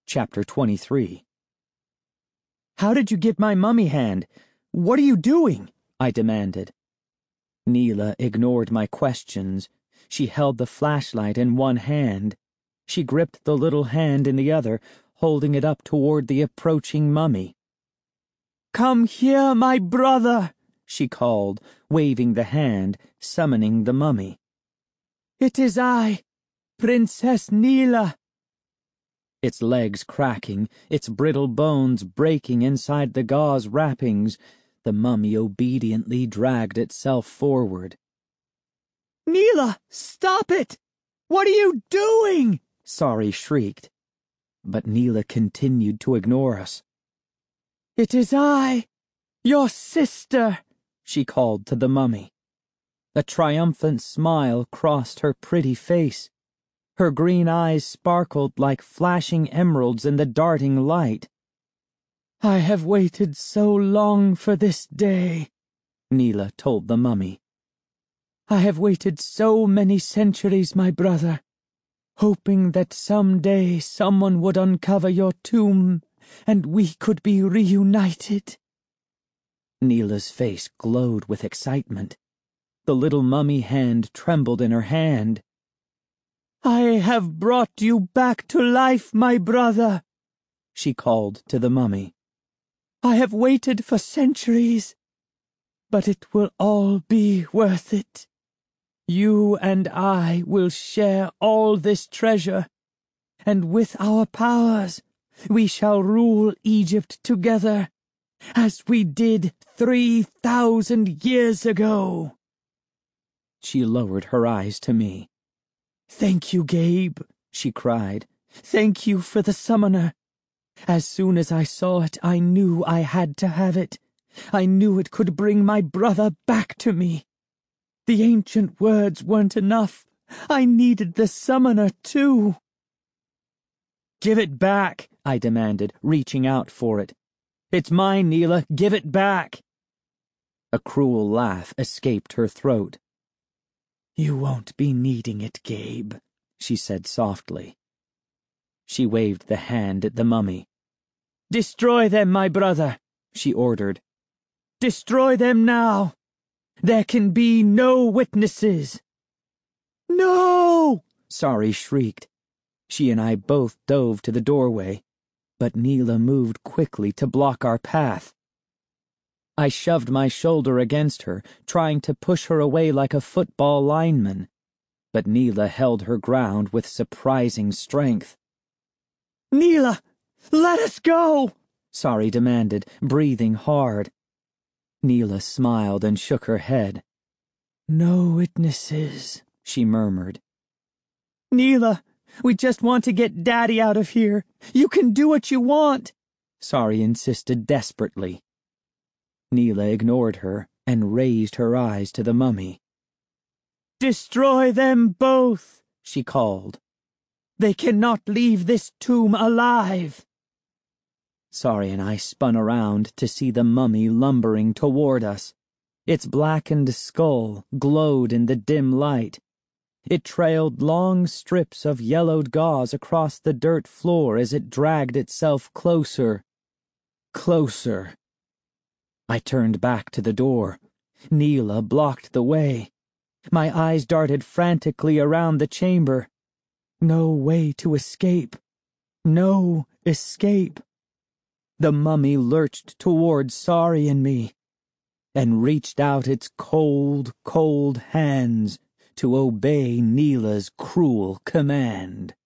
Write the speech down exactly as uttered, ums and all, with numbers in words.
Chapter twenty-three. "How did you get my mummy hand? What are you doing?" I demanded. Neela ignored my questions. She held the flashlight in one hand. She gripped the little hand in the other, holding it up toward the approaching mummy. "Come here, my brother," she called, waving the hand, summoning the mummy. "It is I, Princess Neela." Its legs cracking, its brittle bones breaking inside the gauze wrappings, the mummy obediently dragged itself forward. "Neela, stop it! What are you doing?" Sari shrieked. But Neela continued to ignore us. "It is I, your sister," she called to the mummy. A triumphant smile crossed her pretty face. Her green eyes sparkled like flashing emeralds in the darting light. "I have waited so long for this day," Neela told the mummy. "I have waited so many centuries, my brother, hoping that someday someone would uncover your tomb and we could be reunited." Neela's face glowed with excitement. The little mummy hand trembled in her hand. "I have brought you back to life, my brother," she called to the mummy. "I have waited for centuries, but it will all be worth it. You and I will share all this treasure, and with our powers we shall rule Egypt together, as we did three thousand years ago." She lowered her eyes to me. "Thank you, Gabe," she cried. "Thank you for the summoner. As soon as I saw it, I knew I had to have it. I knew it could bring my brother back to me. The ancient words weren't enough. I needed the summoner, too." "Give it back," I demanded, reaching out for it. "It's mine, Neela. Give it back." A cruel laugh escaped her throat. "You won't be needing it, Gabe," she said softly. She waved the hand at the mummy. "Destroy them, my brother," she ordered. "Destroy them now. There can be no witnesses." "No!" Sari shrieked. She and I both dove to the doorway, but Neela moved quickly to block our path. I shoved my shoulder against her, trying to push her away like a football lineman, but Neela held her ground with surprising strength. "Neela, let us go!" Sari demanded, breathing hard. Neela smiled and shook her head. "No witnesses," she murmured. "Neela, we just want to get Daddy out of here. You can do what you want," Sari insisted desperately. Neela ignored her and raised her eyes to the mummy. "Destroy them both," she called. "They cannot leave this tomb alive." Sari and I spun around to see the mummy lumbering toward us. Its blackened skull glowed in the dim light. It trailed long strips of yellowed gauze across the dirt floor as it dragged itself closer, closer. I turned back to the door. Neela blocked the way. My eyes darted frantically around the chamber. No way to escape. No escape. The mummy lurched toward Sari and me, and reached out its cold, cold hands to obey Neela's cruel command.